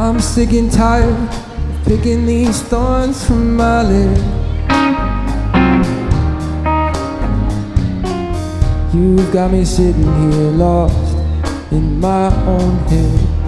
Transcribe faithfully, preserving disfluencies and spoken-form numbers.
I'm sick and tired of picking these thorns from my lip. You've got me sitting here lost in my own head.